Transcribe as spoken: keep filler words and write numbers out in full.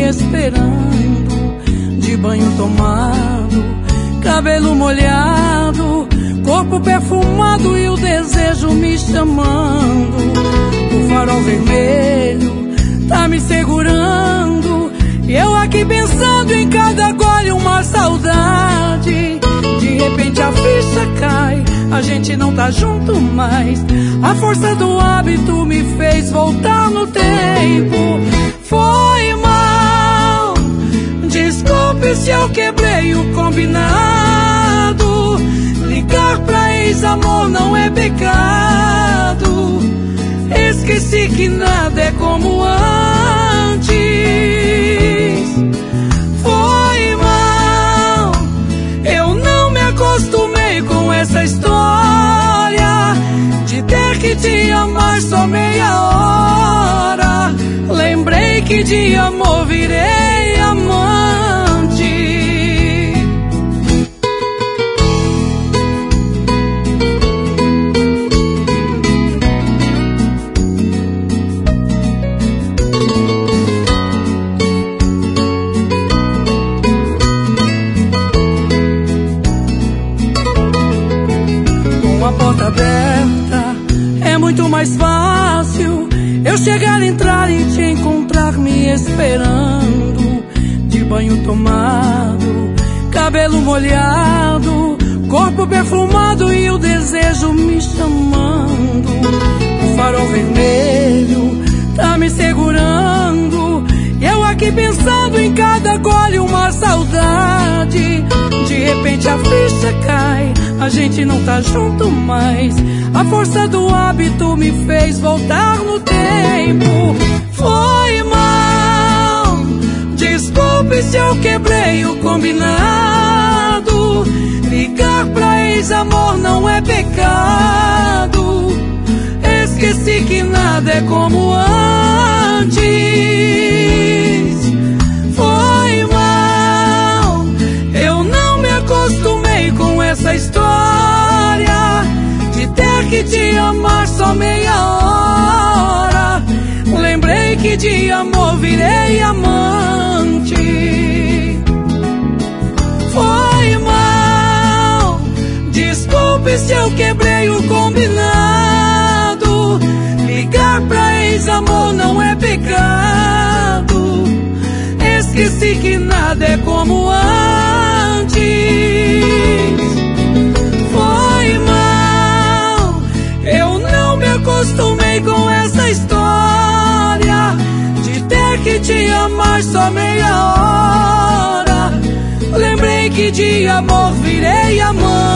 esperando, de banho tomado, cabelo molhado, corpo perfumado e o desejo me chamando. O farol vermelho tá me segurando e eu aqui pensando em cada gole uma saudade. De repente a ficha cai, a gente não tá junto mais. A força do hábito me fez voltar no tempo. Foi mal, desculpe se eu quebrei o combinado. Ligar pra ex-amor não é pecado. Esqueci que nada é como antes. Foi mal, eu não me acostumei com essa história de ter que te amar só meia hora. Lembrei que de amor virei amante. Com a porta aberta é muito mais fácil eu chegar, entrar e te encontrar me esperando, de banho tomado, cabelo molhado, corpo perfumado e o desejo me chamando. O farol vermelho tá me segurando e eu aqui pensando em cada gole uma saudade. De repente a ficha cai, a gente não tá junto mais. A força do hábito me fez voltar no tempo. Foi mal, desculpe se eu quebrei o combinado. Ligar pra ex-amor não é pecado. Esqueci que nada é como antes. Foi mal, eu não me acostumei com essa história de ter que te amar só meia hora. Lembrei que de amor virei amante. Foi mal, desculpe se eu quebrei o combinado. Ligar pra ex-amor não é pecado. Esqueci que nada é como antes. Foi mal, eu não me acostumei com essa história de ter que te amar só meia hora. Lembrei que de amor virei amante.